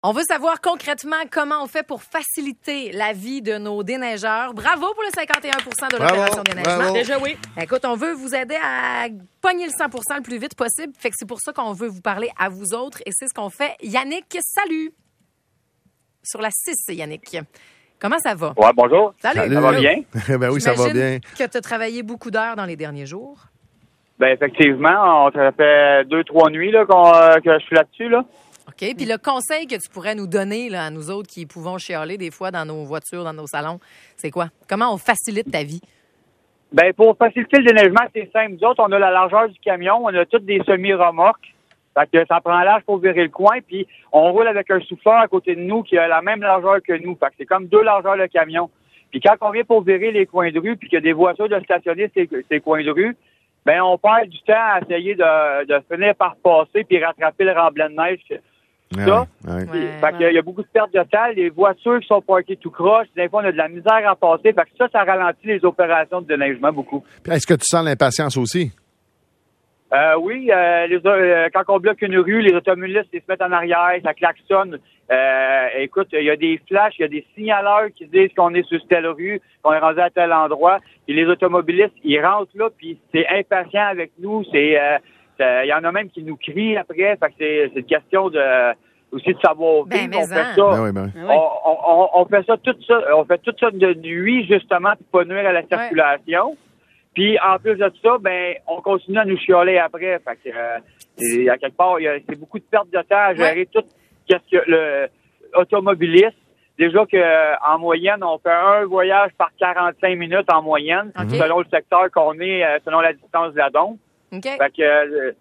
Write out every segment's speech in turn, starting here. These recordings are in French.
On veut savoir concrètement comment on fait pour faciliter la vie de nos déneigeurs. Bravo pour le 51% de l'opération déneigement. Bravo. Déjà oui. Écoute, on veut vous aider à pogner le 100% le plus vite possible. Fait que c'est pour ça qu'on veut vous parler à vous autres. Et c'est ce qu'on fait. Yannick, salut! Sur la 6, Yannick. Comment ça va? Ouais, bonjour. Salut! Ça va bien? Ben oui, ça va bien. Que tu as travaillé beaucoup d'heures dans les derniers jours. Ben effectivement, ça fait 2-3 nuits là, que je suis là-dessus. Là. OK. Puis le conseil que tu pourrais nous donner là, à nous autres qui pouvons chialer des fois dans nos voitures, dans nos salons, c'est quoi? Comment on facilite ta vie? Ben pour faciliter le déneigement, c'est simple. Nous autres, on a la largeur du camion, on a toutes des semi-remorques. Fait que ça prend l'âge pour virer le coin, puis on roule avec un souffleur à côté de nous qui a la même largeur que nous. Fait que c'est comme 2 largeurs de camion. Puis quand on vient pour virer les coins de rue, puis qu'il y a des voitures de stationner ces coins de rue, ben on perd du temps à essayer de finir par passer puis rattraper le remblai de neige. Ça. Fait qu'il y a beaucoup de pertes de temps. Les voitures qui sont parquées tout croche, des fois on a de la misère à passer. Fait que ça ralentit les opérations de déneigement beaucoup. Puis est-ce que tu sens l'impatience aussi? Oui, quand on bloque une rue, les automobilistes ils se mettent en arrière, ça klaxonne. Écoute, il y a des flashs, il y a des signaleurs qui disent qu'on est sur telle rue, qu'on est rendu à tel endroit. Et les automobilistes, ils rentrent là, puis c'est impatient avec nous. Il y en a même qui nous crient après. Fait que c'est une question aussi de savoir vivre. On fait ça. On fait on fait tout ça de nuit justement pour pas nuire à la circulation. Puis en plus de ça, ben on continue à nous chialer après. Fait que à quelque part, c'est beaucoup de perte de temps à gérer tout qu'est-ce que le automobiliste. Déjà que en moyenne, on fait un voyage par 45 minutes en moyenne, selon le secteur qu'on est, selon la distance de la dombe. Okay. Fait que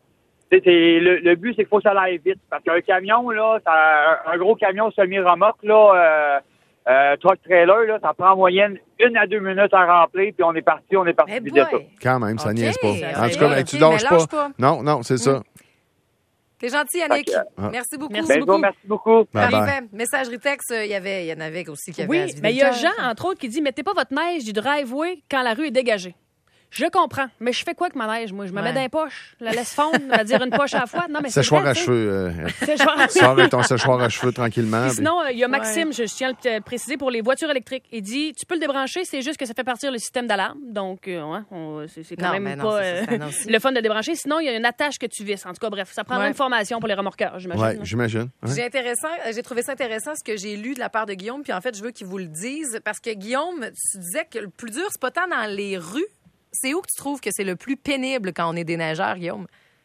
le but, c'est qu'il faut que ça aille vite. Parce qu'un camion, là, un gros camion semi-remorque, là, truck trailer, là, ça prend en moyenne 1 à 2 minutes à remplir, puis on est parti vite de ça. Quand même, ça niaise pas. En tout cas, cas, tu lâches pas. Non, c'est ça. T'es gentil, Yannick. Merci beaucoup. Merci beaucoup. Parfait. Messagerie texte, il y en avait aussi qui avaient. Oui, mais il y a Jean, entre autres, qui dit « Mettez pas votre neige du driveway quand la rue est dégagée. » Je comprends, mais je fais quoi avec ma neige, moi? Je me mets dans les poches, la laisse fondre, à dire une poche à la fois. Non, mais séchoir à cheveux. Sors avec ton séchoir à cheveux tranquillement. Puis sinon, il y a Maxime, je tiens à le préciser, pour les voitures électriques. Il dit, tu peux le débrancher, c'est juste que ça fait partir le système d'alarme. Donc, c'est quand même pas le fun de débrancher. Sinon, il y a une attache que tu visses. En tout cas, bref, ça prendra une formation pour les remorqueurs, j'imagine. Oui, j'imagine. J'ai trouvé ça intéressant ce que j'ai lu de la part de Guillaume. Puis en fait, je veux qu'il vous le dise. Parce que Guillaume, tu disais que le plus dur, c'est pas tant dans les rues. C'est où que tu trouves que c'est le plus pénible quand on est déneigeur, Guillaume?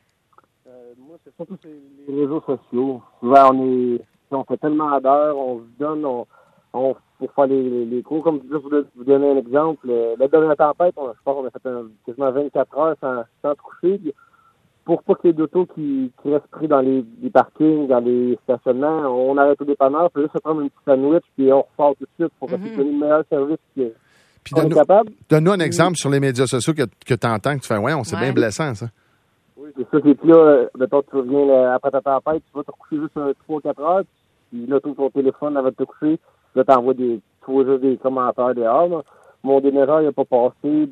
Moi, c'est surtout les réseaux sociaux. Souvent, on fait tellement d'heures, on se donne, pour faire les cours. Comme je vous donner un exemple, la dernière tempête, je pense qu'on a fait quasiment 24 heures sans te coucher. Pour pas qu'il y ait d'autos qui restent pris dans les parkings, dans les stationnements, on arrête au dépanneur, puis juste se prendre une petite sandwich, puis on repart tout de suite pour donner le meilleur service Puis donne-nous un exemple sur les médias sociaux que tu entends, que tu fais, c'est bien blessant, ça. Oui, c'est ça. Puis là, mettons, tu reviens après ta tempête, tu vas te coucher juste 3-4 heures, puis là, tu ouvres ton téléphone avant de te coucher, là, tu envoies des commentaires dehors. Là. Mon déneigeur, il n'a pas passé,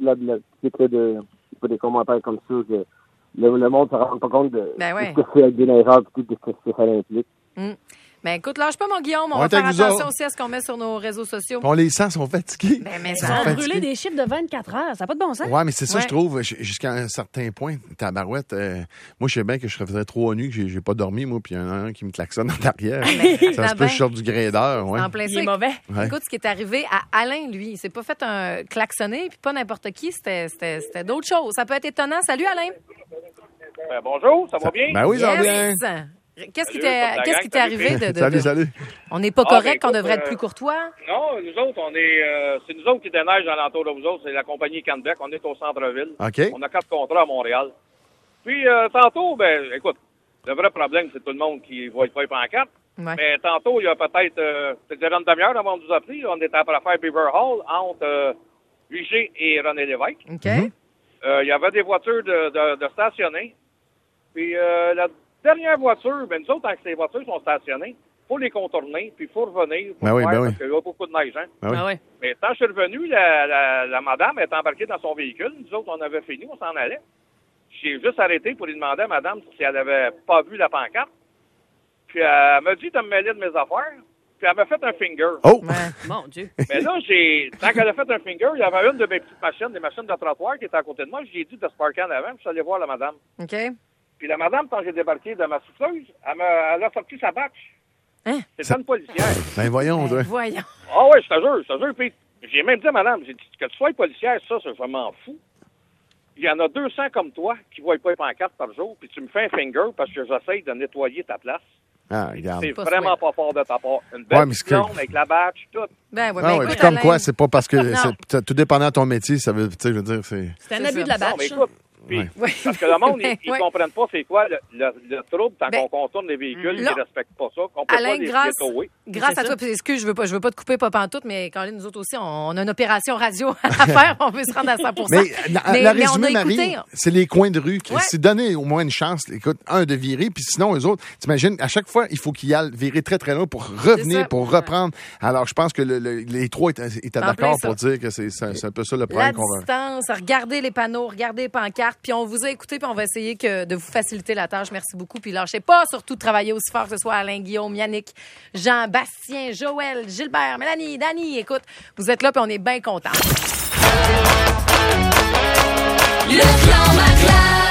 des commentaires comme ça, que le monde ne se rend pas compte de ce que c'est un déneigeur, et de ce que ça implique. Ben écoute, lâche pas mon Guillaume, on va faire attention aussi à ce qu'on met sur nos réseaux sociaux. On les sent, sont fatigués. Mais ils ont brûlé des chiffres de 24 heures, ça n'a pas de bon sens. Oui, mais c'est ça, je trouve, jusqu'à un certain point, tabarouette, moi je sais bien que je faisais 3 nuits, que j'ai pas dormi, moi, puis il y en a un qui me klaxonne en arrière. Ça se peut, je sors du grader. En plein il est mauvais. Ouais. Écoute, ce qui est arrivé à Alain, lui, il s'est pas fait un klaxonner, puis pas n'importe qui, c'était d'autres choses. Ça peut être étonnant. Salut Alain. Bonjour, ça va bien? Ben oui, ça va bien. Qu'est-ce qui t'est arrivé Salut. On n'est pas correct, on devrait être plus courtois? Non, nous autres, c'est nous autres qui déneigent à l'entour de vous autres. C'est la compagnie Canbec. On est au centre-ville. OK. On a 4 contrats à Montréal. Puis, tantôt, écoute, le vrai problème, c'est tout le monde qui voit pas les pancartes. Ouais. Mais tantôt, il y a peut-être, c'est-à-dire une demi-heure avant de nous appeler, on était après faire Beaver Hall entre UG et René Lévesque. OK. Il y avait des voitures de stationner. Puis, la dernière voiture, nous autres, quand ces voitures sont stationnées, il faut les contourner, puis il faut revenir pour parce qu'il y a beaucoup de neige. Hein? Mais quand je suis revenu, la madame est embarquée dans son véhicule. Nous autres, on avait fini, on s'en allait. J'ai juste arrêté pour lui demander à madame si elle avait pas vu la pancarte. Puis elle m'a dit de me mêler de mes affaires. Puis elle m'a fait un finger. Oh! Mon Dieu. Mais là, tant qu'elle a fait un finger, il y avait une de mes petites machines, des machines de trottoir qui était à côté de moi. J'ai dit de se parker en avant, puis je suis allé voir la madame. OK. Puis la madame, quand j'ai débarqué de ma souffleuse, elle a sorti sa batch. Hein? C'était une policière. Ben voyons, toi. Voyons. Ah ouais, je te jure. Puis j'ai même dit à madame, j'ai dit que tu sois policière, ça, c'est vraiment fou. Il y en a 200 comme toi qui ne voient pas les pancartes par jour, puis tu me fais un finger parce que j'essaye de nettoyer ta place. Ah, regarde. C'est vraiment pas fort de ta part. Une belle blonde avec la batch, tout. Écoute, comme quoi, c'est pas parce que tout dépendant de ton métier, ça veut, tu sais, je veux dire, c'est un abus de la batch. Non, mais écoute, parce que le monde, ils comprennent pas c'est quoi le trouble tant qu'on contourne les véhicules, ils respectent pas ça, qu'on peut Alain, pas les tower. Grâce à toi, puis excuse, je veux pas te couper pas pantoute, mais quand nous autres aussi, on a une opération radio à faire, on veut se rendre à 100%. Mais le résumé, Marie, c'est les coins de rue. Si donner au moins une chance, écoute, de virer, puis sinon, eux autres, t'imagines, à chaque fois, il faut qu'ils aillent virer très, très loin pour revenir, pour reprendre. Alors, je pense que les trois étaient d'accord pour dire que c'est un peu ça le problème qu'on va... La distance, regardez les panneaux, regardez les pancartes, puis on vous a écouté, puis on va essayer de vous faciliter la tâche. Merci beaucoup, puis lâchez pas surtout de travailler aussi fort que ce soit Alain, Guillaume, Yannick, Jean, Bastien, Joël, Gilbert, Mélanie, Dani. Écoute, vous êtes là, puis on est bien contents. Le clan Maclin.